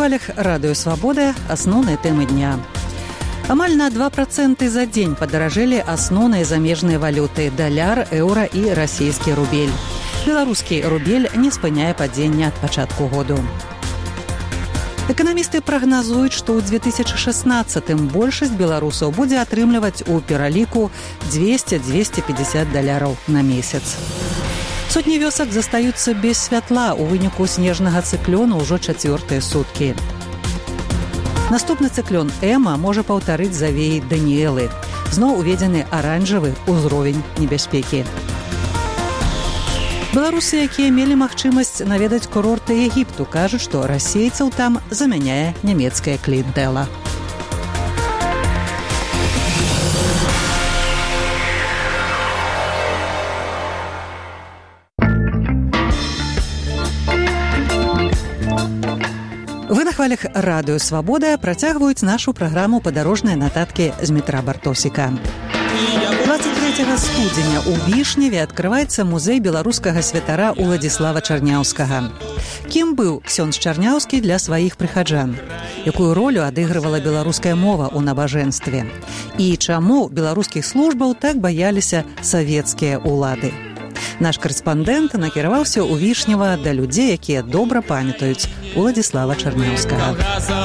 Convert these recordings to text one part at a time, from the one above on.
хвалях радыё «Свабода» асноўныя тэмы дня. Амаль на 2% за дзень падаражэлі асноўныя замежныя валюты – даляр, еўра і расійскі рубель. Беларускі рубель не спыняе падзення ад пачатку году. Эканамісты прагназуюць, што ў 2016-м большасць беларусаў будзе атрымліваць у пераліку 200-250 даляраў на месяц. Сотні вёсак застаюцца без святла ў выніку снежнага цыклёну ўжо 4-е суткі. Наступны цыклён Эма можа паўтарыць завеі Даніэлы. Зноў уведзены аранжавы ўзровень небяспекі. Беларусы, якія мелі магчымасць наведаць курорты Егіпту, кажуць, што расейцаў там замяняе нямецкая кліентэла. Вы на хвалях радыё «Свабода» працягваюць нашу праграму «Падарожныя нататкі» з метра Бартосіка. 23 студзеня ў Вішневе адкрываецца музей беларускага святара Уладзіслава Чарняўскага. Кім быў ксёндз Чарняўскі для сваіх прыхаджан? Якую ролю адыгрывала беларуская мова ў набажэнстве? І чаму беларускіх службаў так баяліся савецкія ўлады? Наш карэспандэнт накіраваўся ў Вішнева да людзей, якія добра памятаюць Уладзіслава Чарняўскага.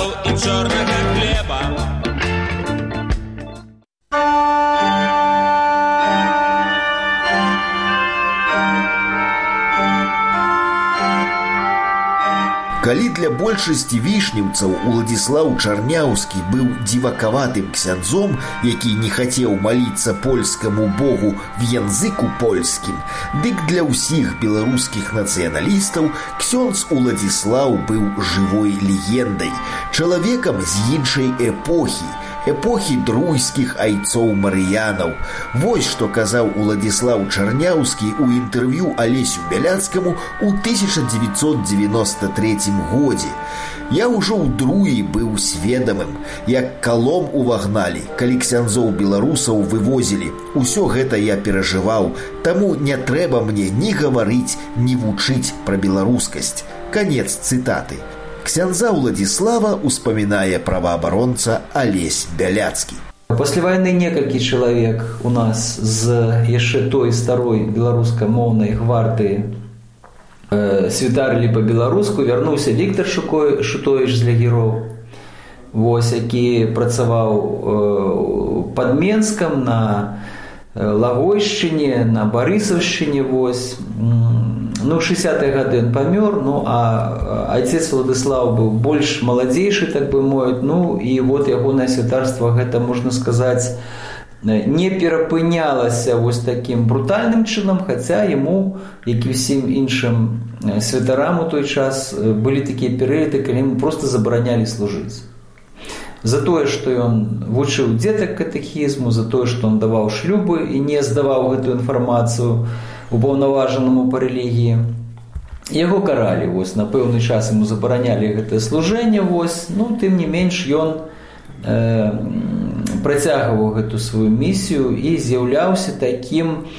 Калі для большасці вішнеўцаў Уладзіслаў Чарняўскі быў дзівакаватым ксяндзом, які не хацеў маліцца польскаму богу в янзыку польскім, дык для ўсіх беларускіх нацыяналістаў ксёндз Уладзіслаў быў жывой легендай, чалавекам з іншай эпохі друйскіх айцоў марыянаў. Вось што казаў Уладзіслаў Чарняўскі ў інтэрв'ю Алесю Бяляцкаму ў 1993 годзе. Я ўжо ў Друі быў сведамым, як калом увагналі, калі ксяндзоў беларусаў вывозілі. Усё гэта я перажываў, таму не трэба мне ні гаварыць, ні вучыць пра беларускасць. Канец цытаты. Ксяндза Уладзіслава успамінае праваабаронца Алесь Бяляцкі. После войны некалькі чалавек у нас з яшчэ той старой беларускамоўнай гвардыі святарылі па-беларуску. Вярнуўся Віктар Шутовіч з легіроў, які працаваў пад Менскам, на Лагойшчыне, на Барысаўшчыне. Ну, 60-е гады он памёр, а отец Уладзіслаў быў больш маладзейшы, так бы мовіць. Ну, і вот ягонае святарства, гэта, можна сказаць, не перапынялася вось такім брутальным чынам, хаця яму, як і ўсім іншым святарам у той час, былі такія перыяды, калі ему проста забаранялі служыць. За тое, што ён вучыў дзетак катэхізму, за тое, што он даваў шлюбы і не здаваў гэтую інфармацыю упаўнаважанаму па рэлігіі. Яго каралі, на пэўны час яму забаранялі гэтае служэнне, тым не менш ён працягваў гэту сваю місію і з'яўляўся такім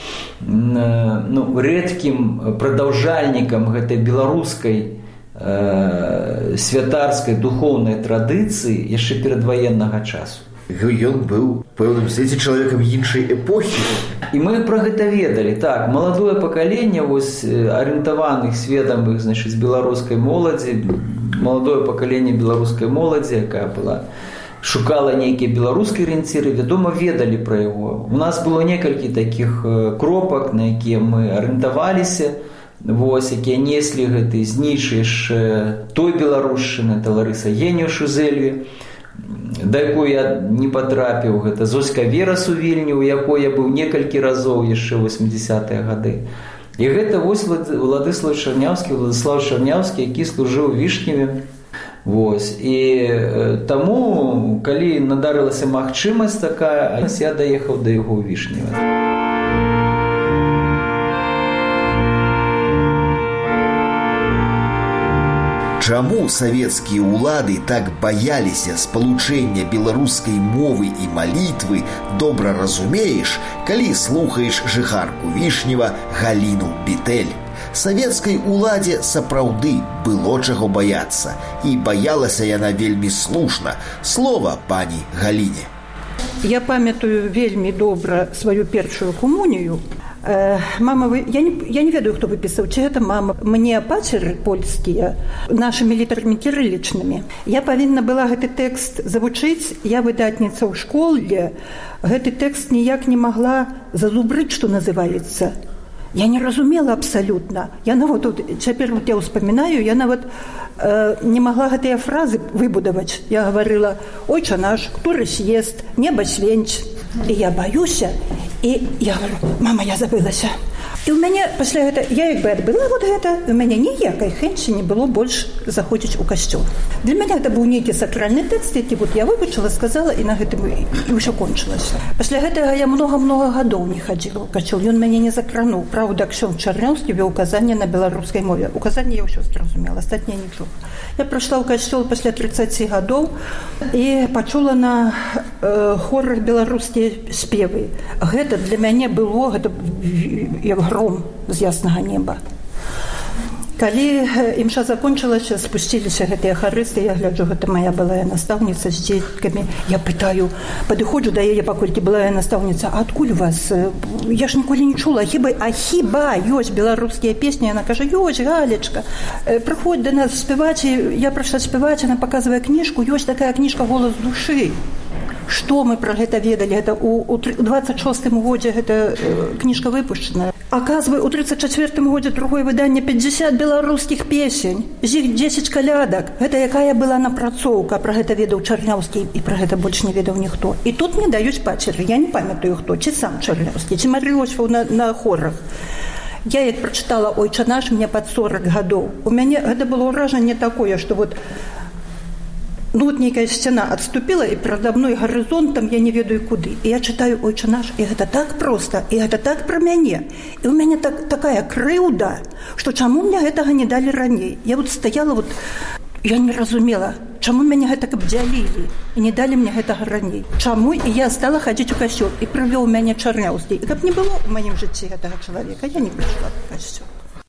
рэдкім прадаўжальнікам гэтай беларускай святарскай духоўнай традыцыі яшчэ перадваеннага часу. Ён быў пэўным сэнсе чалавекам іншай эпохі. І мы пра гэта ведалі. Так, маладое пакаленне арыентаваных сведамых, беларускай моладзі, маладое пакаленне беларускай моладзі, якая шукала нейкія беларускія арыенціры, вядома, ведалі пра яго. У нас было некалькі такіх кропак, на якія мы арыентаваліся, якія неслі гэты знічы яшчэ той беларушчыны, это Ларыса Геніюш у Зэльве, да якой я не патрапіў, гэта Зоська Верас у Вільні, у якой я быў некалькі разоў яшчэ 80-е гады. І гэта Уладзіслав Чарняўскі, які служыў у Вішневе. І таму, калі надарылася магчымасць такая, я даехаў да яго ў Вішневе. Чаму савецкія ўлады так баяліся спалучэння беларускай мовы і малітвы, добра разумееш, калі слухаеш жыхарку Вішнева Галіну Бітэль. савецкай уладзе сапраўды было чаго баяцца. І баялася яна вельмі слушна. Слова пані Галіне. Я памятаю вельмі добра сваю першую камунію. Мама, я не ведаю, хто выпісаў, ці гэта мама. Мне пацеры польскія, нашымі літарамі кірылічнымі. Я павінна была гэты тэкст завучыць, я выдатніца ў школе. Гэты тэкст ніяк не магла зазубрыць, што называецца. Я не разумела абсалютна. Яна вот цяпер я ўспамінаю, яна вот не могла гэтыя фразы выбудаваць. Я гаварыла: «Ойча наш, który съест, неба свенч». І я баюся, і я говорю: «Мама, я забылася». І ў мяне пасля гэта, я як бы адбыла вот гэта, у мяне ніякай хэнчы не было больш заходзіць у касцёл. Для мяне гэта быў нейкі сакральны тэкст, які вот я вывучыла, сказала, і на гэтым і ўсё кончылася. Пасля гэтага я многа гадоў не хадзіла ў касцёл, ён мяне не закрануў. Праўда, ксёндз Чарняўскі вёў казанне на беларускай мове. У казанні я ўсё зразумела, астатняе нічога. Я прыйшла ў касцёл пасля 30 гадоў і пачула на хорах беларускія спевы. Гэта для мяне было, гэта як гром з яснага неба. Калі імша закончылася, спусціліся гэтыя харысты, я гляджу, гэта моя былая настаўніца з дзеткамі. Я пытаю, падыходжу да яе, паколькі былая настаўніца: «А адкуль вас? Я ж ніколі не чула. Хіба ёсць беларускія песні?» Яна кажа: «Ёсць, Галечка. Прыходь да нас спяваць». Я прыйшла спяваць, яна паказвае кніжку. Ёсць такая кніжка «Голас душы». Што мы пра гэта ведалі? Гэта у 26-м годзе гэта кніжка выпушчана. Аказвае, у 34-м годзе другое выданне 50 беларускіх песень. З іх 10 калядак. Гэта якая была напрацоўка. Пра гэта ведаў Чарняўскі, і пра гэта больш не ведаў ніхто. І тут мне даюць пацеры. Я не памятаю хто, ці сам Чарняўскі, ці Марыосьфаў на хорах. Я як прачытала «Ойча наш», мне пад 40 гадоў. У мяне гэта было ўражанне такое, што вот вот нейкая сцяна адступіла, і перада мной гарызонтам я не ведаю куды. І я чытаю «Ойча наш», і гэта так проста, і гэта так пра мяне. І ў мяне такая крыўда, што чаму мне гэтага не далі раней. Я вот стаяла, вот, я не разумела, чаму мяне гэтак абдзялілі і не далі мне гэтага раней. Чаму? І я стала хадзіць у касцёл, і прывёў мяне Чарняўскі. І каб не было ў маім жыцці гэтага чалавека, я не прыйшла ў касцёл.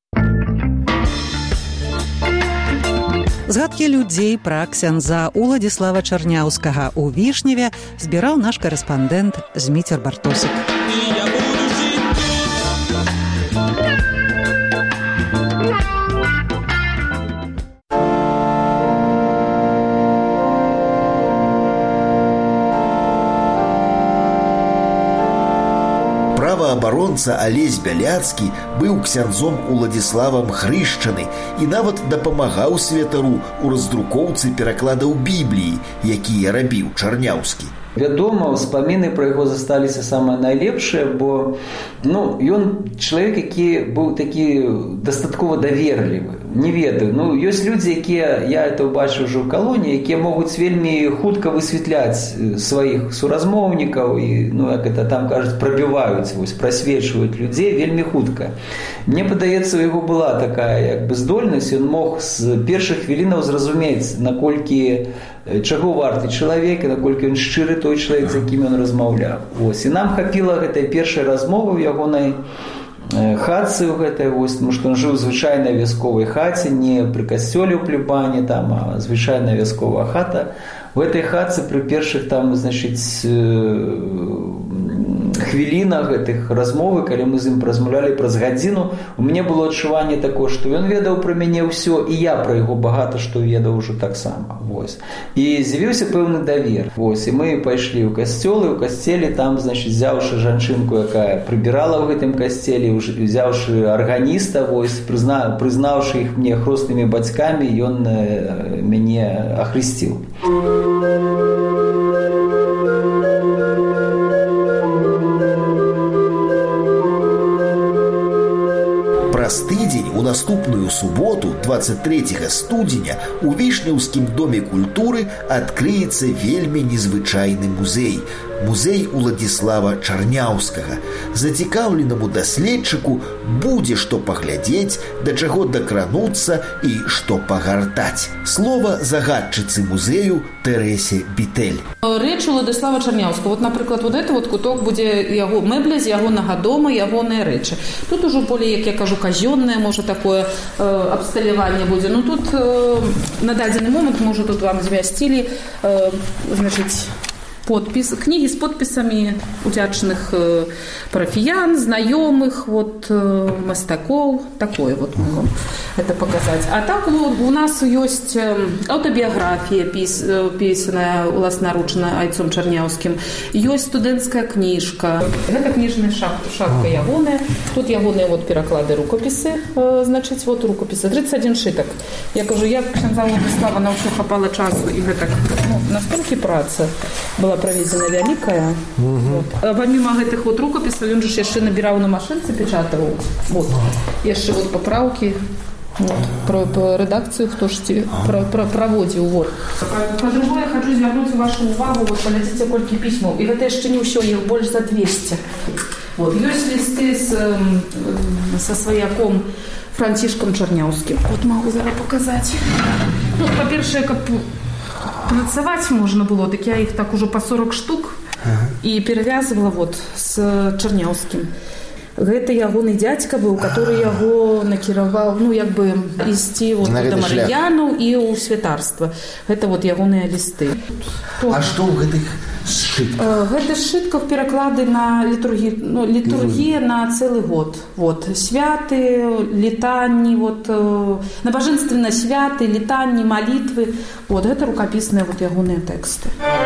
Згадкі людзей пра ксяндза Уладзіслава Чарняўскага ў Вішневе збіраў наш карэспандэнт Зміцер Бартосік. Праваабаронца Алесь Бяляцкі быў ксяндзом Уладзіславам хрышчаны і нават дапамагаў святару ў раздрукоўцы перакладаў Бібліі, якія рабіў Чарняўскі. Вядома, ўспаміны пра яго засталіся самае найлепшае, бо ён чалавек, які быў такі дастаткова даверлівы. Не ведаю, ёсць людзі, якія, я это ўбачыў ўжо ў калоніі, якія могуць вельмі хутка высвятляць сваіх суразмоўнікаў і, як это там кажуць, прабіваюць, прасвечваюць людзей вельмі хутка. Мне падаецца, у яго была такая здольнасць, ён мог з першых хвілінаў зразумець, наколькі чаго варты чалавек і наколькі ён шчыры той чалавек, з якім ён размаўляў. І нам хапіла гэтай першай размовы ў ягонай хатцы ў гэтай, тому што ён жыў у звычайнай вясковай хаце, не пры касцёле ў плебане, а звычайная вясковая хата. У гэтай хатцы пры першых хвілінах гэтых размовы, калі мы з ім размаўлялі праз гадзіну, у мяне было адчуванне такое, што ён ведаў пра мяне ўсё, і я пра яго багата што ведаў ужо таксама. І з'явіўся пэўны давер. І мы пайшлі ў касцёл, і ў касцеле там, взяўшы жанчынку, якая прыбірала ў гэтым касцеле, взяўшы арганіста, прызнаўшы іх мне хроснымі бацькамі, ён мяне ахрысціў. Праз тыдзень у наступную суботу, 23 студзеня, у Вішнеўскім доме культуры адкрыецца вельмі незвычайны музей. музей Уладзіслава Чарняўскага. Зацікаўленаму даследчыку будзе што паглядзець, да чаго дакрануцца і што пагартаць. Слова загадчыцы музею Тэрэсе Бітэль. Рэчы Уладзіслава Чарняўскага. Вот, напрыклад, вот это вот куток будзе яго мэбля з ягонага дома, ягоныя рэчы. Тут ужо болей, як я кажу, казённае, можа, такое абсталяванне будзе. Ну, тут на дадзены момант, можа, тут вам змясцілі, значыць, подпис, книги с подписами удячных парафиян, знакомых, вот, мастаков, такое вот могу это показать. А так у нас есть автобиография, писанная власноручно Айцом Чарняўским, есть студентская книжка. Это книжная шапка ягоная. Тут ягоные вот переклады рукописы, значит, вот рукописы. 31 шиток. Я кажу, я ксяндза Уладзіслава на ўсё хапала часу, и гэта, настолькі праца была проведена вялікая. Вот. А помимо гэтых вот рукописаў, ён же яшчэ набіраў на машинцы, печатаў. Вот. Яшчэ вот поправки. Вот. Про редакцию хто ж праводзіў. Вот. По-другое, хочу звярнуць вашу увагу, вот паглядзіце, колькі пісьмаў. І гэта яшчэ не ўсё, іх больш за 200. Вот. Ёсць листы со сваяком Францішком Чарняўскім. Вот могу зараз показать. Ну, по-першае, каб працаваць можна было, так я іх так ужо по 40 штук і перавязывала вот с Чарняўскім. Гэта ягоны дзядзька быў, который яго накіраваў, ну, як бы ісці вот да Мар'яну і ў святарства. Гэта вот ягоныя лісты. А што ў гэтых сшытках? Гэта сшытках пераклады на літургію, ну, літургія на цэлы год. Вот. Святы, літанні, вот, набажэнственныя святы, літанні, малітвы. Вот, гэта рукапісныя вот ягоныя тэксты.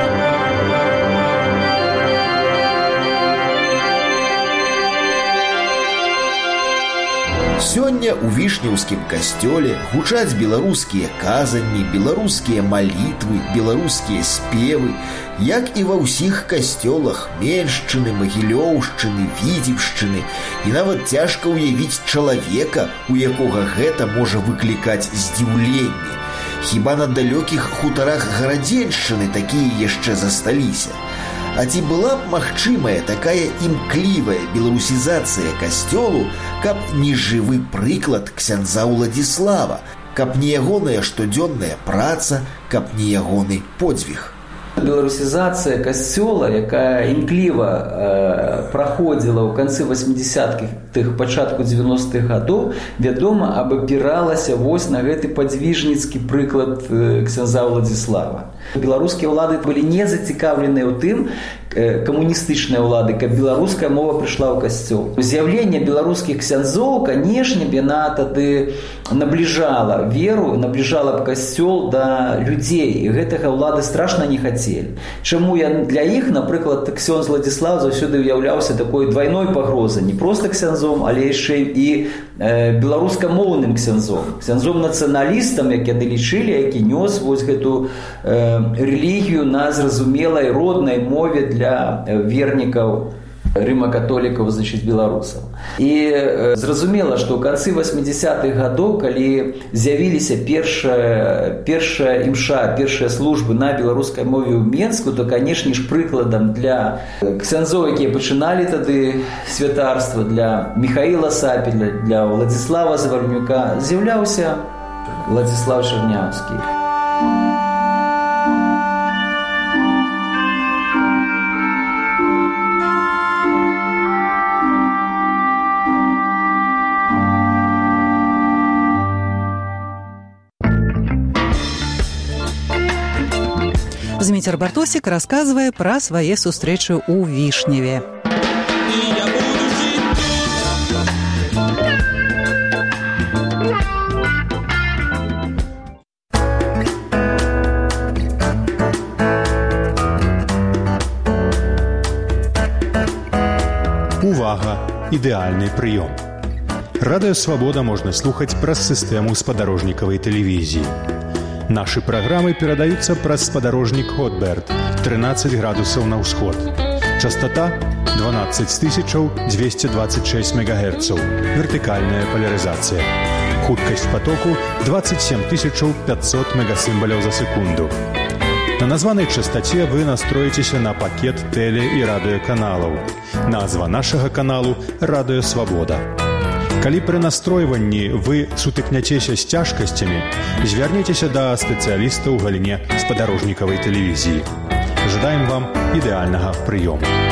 Сёння ў вішняўскім касцёле гучаць беларускія казанні, беларускія малітвы, беларускія спевы, як і ва ўсіх касцёлах Меншчыны, Магілёўшчыны, Віцебшчыны. І нават цяжка ўявіць чалавека, у якога гэта можа выклікаць здзіўленне. Хіба на далёкіх хутарах Гарадзеншчыны такія яшчэ засталіся? А ці была б магчымая такая імклівая беларусізацыя касцёлу, каб не жывы прыклад ксяндза Уладзіслава, каб не ягоная штодзённая праца, каб не ягоны подзвіг? Беларусізацыя касцёла, якая імкліва праходзіла ў канцы 80-х, пачатку 90-х гадоў, вядома, абапіралася вось на гэты падзвіжніцкі прыклад ксяндза Уладзіслава. Беларускія ўлады былі не зацікаўленыя ў тым, камуністычныя ўлады, каб беларуская мова прыйшла ў касцёл. З'яўленне беларускіх ксяндзоў, канешне, яна тады набліжала веру, набліжала б касцёл да людзей, і гэтага ўлады страшна не хацелі. Чаму для іх, напрыклад, ксёндз Уладзіслав заўсёды ўяўляўся такой двайной пагрозай, не проста ксяндзом, але яшчэ і беларускамоўным ксяндзом, ксяндзом-нацыяналістам, як яны лічылі, які нёс вось гэту рэлігію на зразумелай роднай мове для вернікаў рыма-католікаў, значыць, беларусаў. І зразумела, што ў канцы 80-х гадоў, калі з'явіліся першая імша, першыя службы на беларускай мове ў Менску, то, канешне ж, прыкладам для ксяндзоў, якія пачыналі тады святарства, для Міхаіла Сапеля, для Уладзіслава Заварнюка, з'яўляўся Уладзіслав Чарняўскі. Зміцер Бартосік расказвае пра свае сустрэчы ў Вішневе. Увага! Ідэальны прыём. Радыё Свабода можна слухаць праз сістэму спадарожнікавай тэлевізіі. Нашы праграмы перадаюцца праз спадарожнік Хотберт, 13 градусаў на ўсход. Частота 12226 МГц. Вертыкальная полярызацыя. Хуткасць потоку 27500 мегасімбаляў за секунду. На названай частаце вы настроіцеся на пакет тэле- і радыёканалаў. Назва нашага каналу «Радыё Свабода». Калі пры настройванні вы сутыкняцеся з цяжкасцямі, звярніцеся да спецыяліста ў галіне спадарожнікавай тэлевізіі. Жадаем вам ідэальнага прыёму.